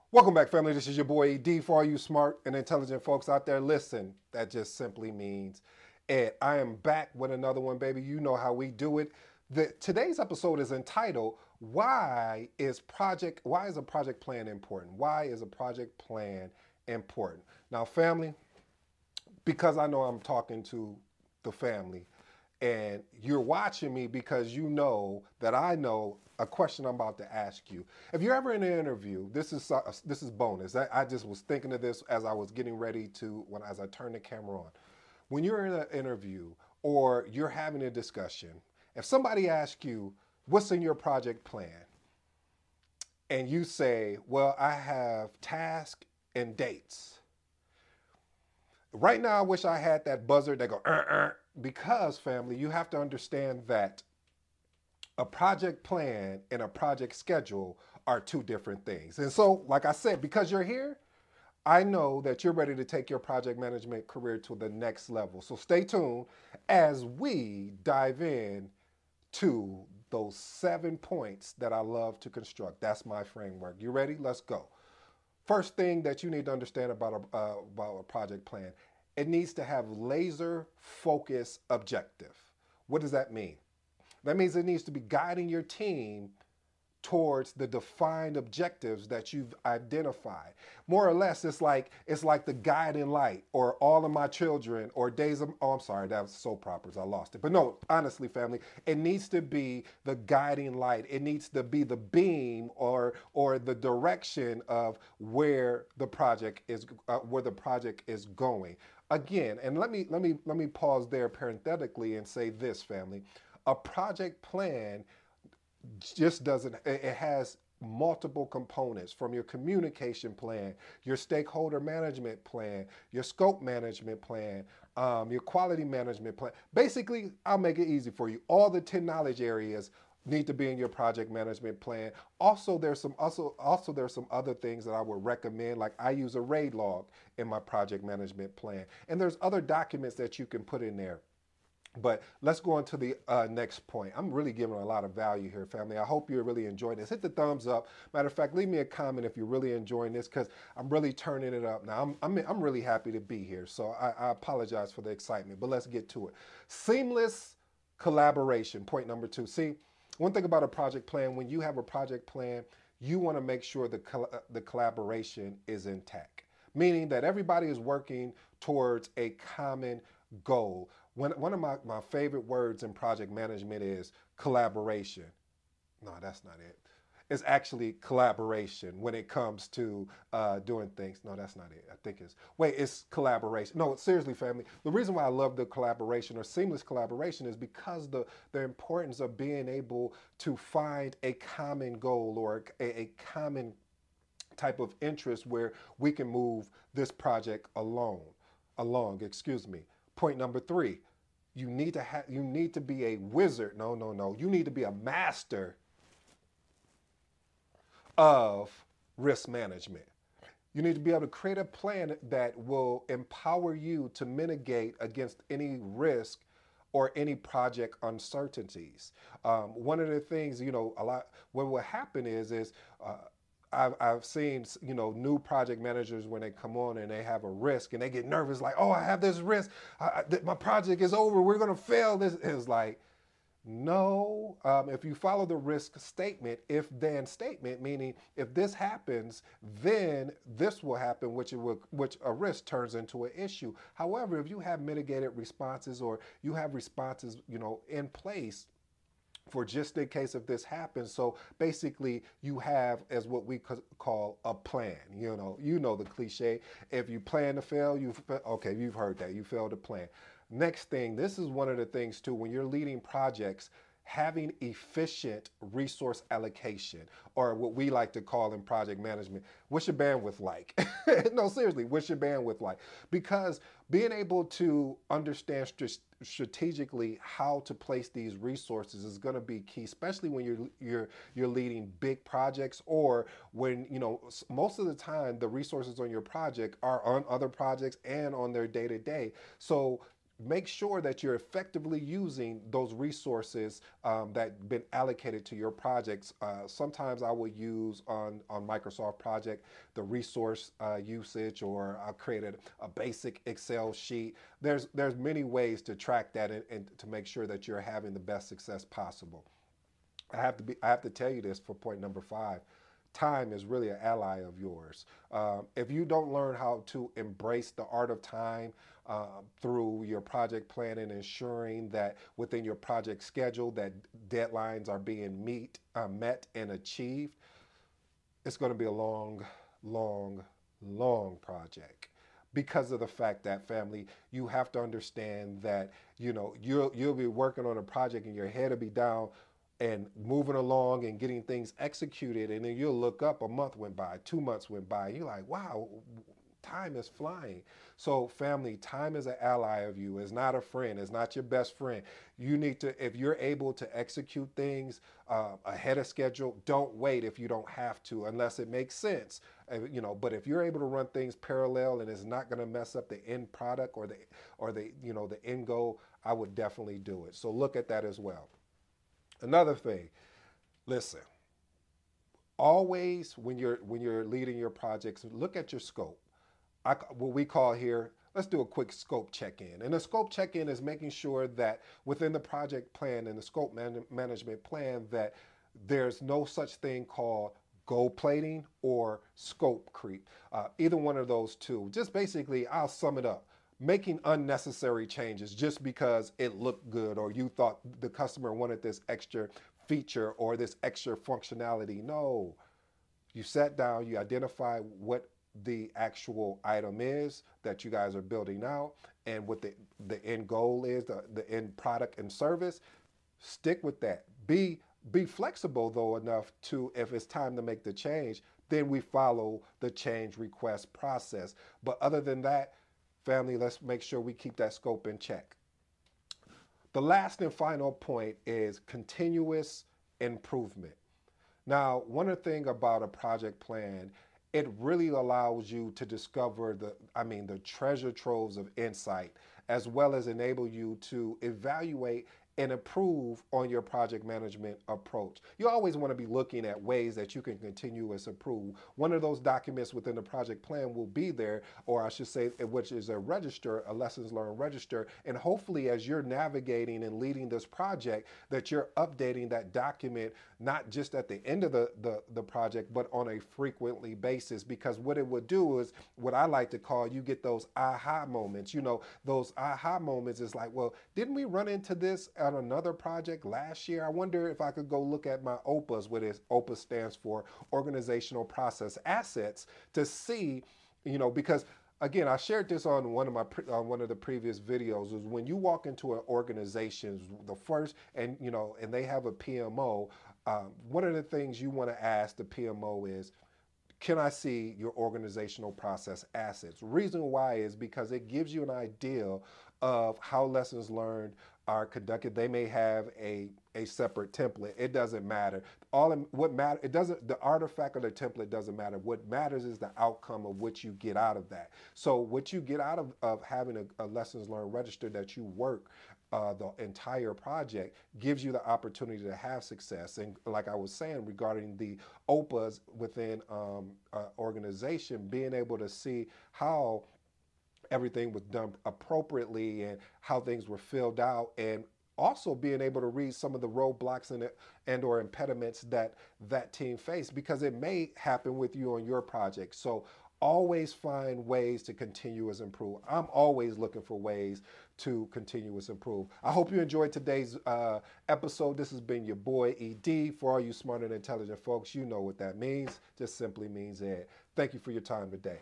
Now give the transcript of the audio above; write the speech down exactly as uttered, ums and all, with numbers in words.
Welcome back, family. This is your boy E D. For all you smart and intelligent folks out there, listen, that just simply means Ed. I am back with another one, baby. You know how we do it. The, today's episode is entitled, Why is project why is a project plan important? Why is a project plan important? Now, family, because I know I'm talking to the family, and you're watching me because you know that I know a question I'm about to ask you. If you're ever in an interview, this is uh, this is bonus. I, I just was thinking of this as I was getting ready to when as I turned the camera on. When you're in an interview or you're having a discussion, if somebody asks you what's in your project plan, and you say, "Well, I have tasks and dates." Right now, I wish I had that buzzer that go, uh, uh, because family, you have to understand that a project plan and a project schedule are two different things. And so, like I said, because you're here, I know that you're ready to take your project management career to the next level. So stay tuned as we dive in to those seven points that I love to construct. That's my framework. You ready? Let's go. First thing that you need to understand about a, uh, about a project plan, it needs to have laser focus objective. What does that mean? That means it needs to be guiding your team towards the defined objectives that you've identified. More or less, it's like it's like the guiding light, or All of My Children, or Days of. Oh, I'm sorry, that was soap operas. I lost it. But no, honestly, family, it needs to be the guiding light. It needs to be the beam, or or the direction of where the project is, uh, where the project is going. Again, and let me let me let me pause there parenthetically and say this, family. A project plan just doesn't, it has multiple components, from your communication plan, your stakeholder management plan, your scope management plan, um, your quality management plan. Basically, I'll make it easy for you. All the ten knowledge areas need to be in your project management plan. Also, there's some also also there's some other things that I would recommend. Like, I use a RAID log in my project management plan, and there's other documents that you can put in there. But let's go on to the uh, next point. I'm really giving a lot of value here, family. I hope you're really enjoying this. Hit the thumbs up. Matter of fact, leave me a comment if you're really enjoying this, because I'm really turning it up now. I'm, I'm, I'm really happy to be here. So I, I apologize for the excitement, but let's get to it. Seamless collaboration, point number two. See, one thing about a project plan, when you have a project plan, you want to make sure the, the collaboration is intact, meaning that everybody is working towards a common goal. When, one of my, my favorite words in project management is collaboration. No, that's not it. It's actually collaboration when it comes to uh, doing things. No, that's not it. I think it's, wait, it's collaboration. No, seriously, family. The reason why I love the collaboration or seamless collaboration is because the, the importance of being able to find a common goal, or a, a common type of interest where we can move this project alone, along, excuse me. Point number three, you need to have you need to be a wizard. No, no, no. You need to be a master of risk management. You need to be able to create a plan that will empower you to mitigate against any risk or any project uncertainties. Um, one of the things, you know, a lot, what will happen is, is uh, I've, I've seen, you know, new project managers when they come on and they have a risk and they get nervous, like, oh, I have this risk. I, I, my project is over. We're going to fail. This is like, no, um, if you follow the risk statement, if then statement, meaning if this happens, then this will happen, which it will, which a risk turns into an issue. However, if you have mitigated responses, or you have responses, you know, in place for just in case if this happens. So basically, you have as what we call a plan. You know, you know the cliche. If you plan to fail, you okay. You've heard that. You failed to plan. Next thing, this is one of the things too, when you're leading projects, having efficient resource allocation, or what we like to call in project management, what's your bandwidth like? No, seriously, what's your bandwidth like? Because being able to understand st- strategically how to place these resources is going to be key, especially when you're you're you're leading big projects, or when, you know, most of the time the resources on your project are on other projects and on their day to day. So make sure that you're effectively using those resources um, that been allocated to your projects. Uh, sometimes I will use on, on Microsoft Project the resource uh, usage, or I'll create a, a basic Excel sheet. There's, there's many ways to track that and, and to make sure that you're having the best success possible. I have to be, I have to tell you this for point number five. Time is really an ally of yours. Um, if you don't learn how to embrace the art of time uh, through your project planning, ensuring that within your project schedule that deadlines are being meet, uh, met and achieved, it's going to be a long, long, long project. Because of the fact that, family, you have to understand that, you know, you'll, you'll be working on a project and your head will be down and moving along and getting things executed, and then you'll look up, a month went by, two months went by, and you're like, wow, time is flying. So family, time is an ally of you. It's not a friend. It's not your best friend. You need to, if you're able to execute things uh, ahead of schedule, don't wait if you don't have to, unless it makes sense. Uh, you know, but if you're able to run things parallel and it's not going to mess up the end product or the, or the, you know, the end goal, I would definitely do it. So look at that as well. Another thing, listen, always when you're when you're leading your projects, look at your scope. I, what we call here, let's do a quick scope check-in. And the scope check-in is making sure that within the project plan and the scope man management plan that there's no such thing called gold plating or scope creep. Uh, either one of those two. Just basically, I'll sum it up. Making unnecessary changes just because it looked good or you thought the customer wanted this extra feature or this extra functionality. No, you sat down, you identify what the actual item is that you guys are building out and what the, the end goal is, the, the end product and service. Stick with that. Be, be flexible though enough to, if it's time to make the change, then we follow the change request process. But other than that, family, let's make sure we keep that scope in check. The last and final point is continuous improvement. Now, one thing about a project plan, it really allows you to discover the, I mean, the treasure troves of insight, as well as enable you to evaluate and improve on your project management approach. You always want to be looking at ways that you can continuous improve. One of those documents within the project plan will be there, or I should say, which is a register, a lessons learned register. And hopefully as you're navigating and leading this project, that you're updating that document, not just at the end of the, the, the project, but on a frequently basis. Because what it would do is what I like to call, you get those aha moments. You know, those aha moments is like, well, didn't we run into this on another project last year? I wonder if I could go look at my O P As, what is O P A stands for Organizational Process Assets, to see, you know, because again, I shared this on one of my on one of the previous videos, is when you walk into an organization, the first, and you know, and they have a P M O, um, one of the things you want to ask the P M O is, can I see your organizational process assets? Reason why is because it gives you an idea of how lessons learned are conducted. They may have a, a separate template. It doesn't matter. All in, what matter, it doesn't, the artifact of the template doesn't matter. What matters is the outcome of what you get out of that. So what you get out of, of having a, a lessons learned register that you work Uh, the entire project gives you the opportunity to have success. And like I was saying regarding the O P As within um, uh, organization, being able to see how everything was done appropriately and how things were filled out, and also being able to read some of the roadblocks and, and or impediments that that team faced, because it may happen with you on your project. So always find ways to continuous improve. I'm always looking for ways to continuous improve. I hope you enjoyed today's uh, episode. This has been your boy E D. For all you smart and intelligent folks, you know what that means. Just simply means Ed. Thank you for your time today.